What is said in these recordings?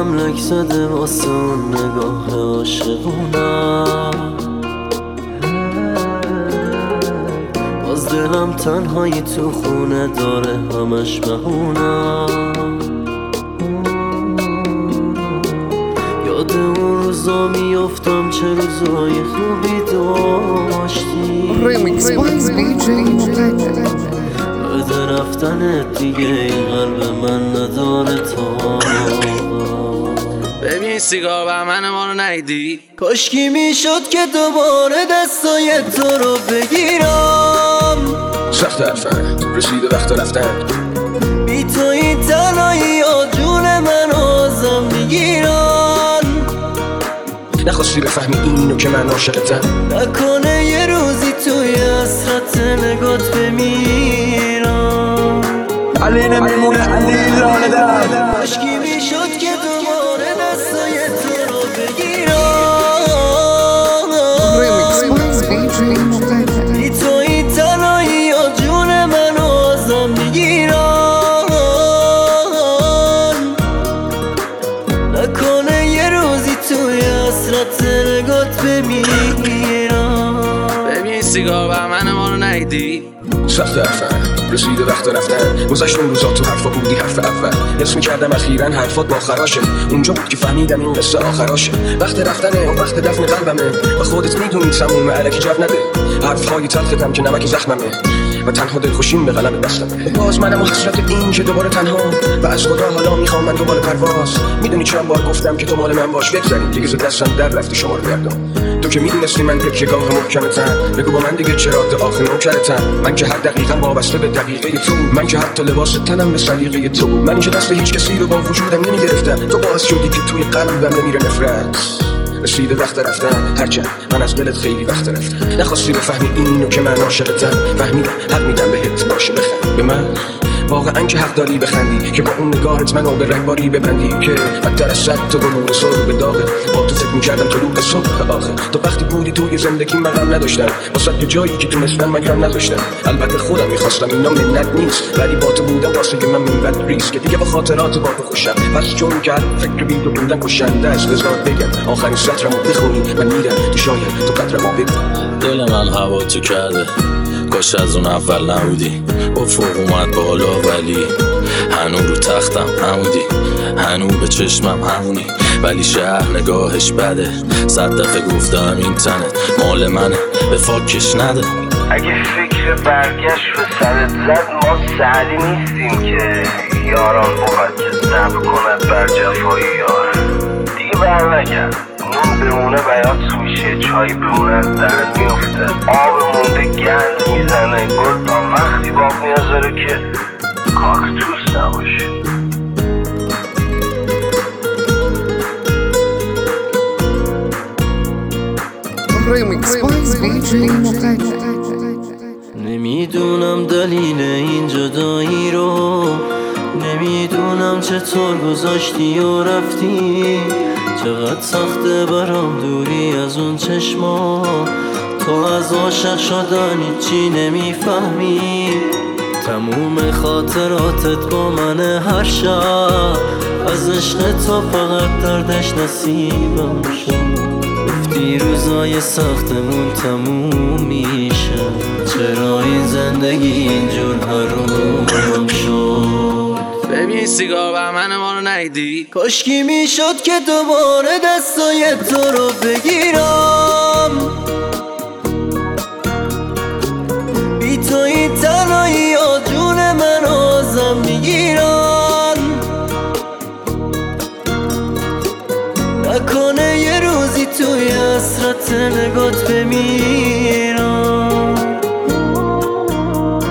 دلم لک زده واسه اون نگاه عاشقونم. باز دلم تنهایی تو خونه داره همش بهونم. یاد اون روزا میافتم چه روزای خوبی داشتی. بده رفتنت دیگه این قلب من نداره تا. ببین سیگار بهمن ما رو ندیدی. کاشکی میشد که دوباره دستای تو رو بگیرم. سخت حرفن رسیده وقت رفتن. بی تو این تنهایی ها جون من ازم میگیرن. نخواستی بفهمی اینو که من عاشقتم. نکنه یه روزی توی حسرت نگات بمیرم. علی نمیمونه علی لاله در. کاشکی میشد که دوباره دستای تو رو بگیرم. بی تو این تنهایی ها جون من ازم میگیرن. نکنه یه روزی توی حسرت نگات بمیرم. ببین سیگار بهمن ما رو ندیدی. سخت حرفن رسیده وقت رفتن. گذشت اون روزا تو حرفا بودی حرف اول. حس میکردم اخیراً حرفات با خراشه. اونجا بود که فهمیدم این قصه آخراشه. وقت رفتنه و وقت دفن قلبمه. و خودت میدونی تمومه الکی جو نده. حرفهای تلختم که نمک زخممه. و تنها دلخوشیم به قلم بستمه. باز منم و حسرت این که دوباره تنها. و از خدا حالا میخوام من دوباره پرواز. میدونی چند بار گفتم که تو مال من باش. بگذاریم دیگه زود دستم در رفتی شما رو گردم. تو که میدونستی من تکیه‌گاه محکمتم. بگو با من دیگه چرا تا آخر نوکرتم. من که هر دقیقه وابسته به دقیقه تو. من که حتی لباس تنم به سلیقه تو. من که دست هیچ کسی رو با وجودم نمیگرفتم. تو باعث شدی که توی قلبم نمیره نفرت. رسیده وقت رفتن هرچند من از دلت خیلی وقت رفتم. نخواستی بفهمی اینو که من عاشقتم. فهمیدم حق میدم بهت باشه بخند به من. واقعا که حق داری بخندی که با اون نگاهت منو به رگباری ببندی. که بدتر از صد تو نور سر به داغه. با تو فکر میکردم طلوع صبح آخه. تو وقتی بودی توی زندگی من غم نداشتم. واسه که جایی که تونستم من غم نداشتم. البته خودم میخواستم اینا منت نیست. ولی با تو بودم واسه که من منت ریسک. که دیگه با خاطرات با تو خوشم. پس چون که فکر بی تو بودن کشنده است. بذار بگم آخرین سطرمو بخونی. من میرم تو شاید تو قدرمو بگو. دل من هوا تو کرده. کاش از اون اول نبودی. افق اومد بالا ولی هنو رو تختم همودی. هنو به چشمم همونی. ولی شهر نگاهش بده. 100 دفعه گفتم این تنه مال منه به فاکش نده. اگه فکر برگشت به سرت زد ما سعدی نیستیم که یاران بود که صبر کند بر جفای یار. دیگه برنگرد نون بمونه بیات میشه. چای بمونه از درد میفته. آب مونده گند میزنه. گل تا وقتی باب میازاره که کاکتوس نباشه. نمیدونم دلیل این جدایی رو. نمیدونم چطور گذاشتی و رفتی. چقدر سخته برام دوری از اون چشما. تو از عاشق شدن هیچی نمیفهمی. تموم خاطراتت با من هر شب. از عشق تو فقط دردش نصیبم شد. گفتی روزای سختمون تموم میشه. چرا این زندگی اینجور حروم شد. ببین سیگار بهمن ما رو ندیدی. کاشکی میشد که دوباره دستای تو رو بگیرم. بی تو این تنهایی ها جون من ازم میگیرن. نکنه یه روزی توی حسرت نگات بمیرم.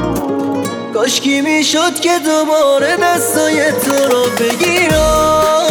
کاشکی میشد که دوباره دستای تو رو بگیرم.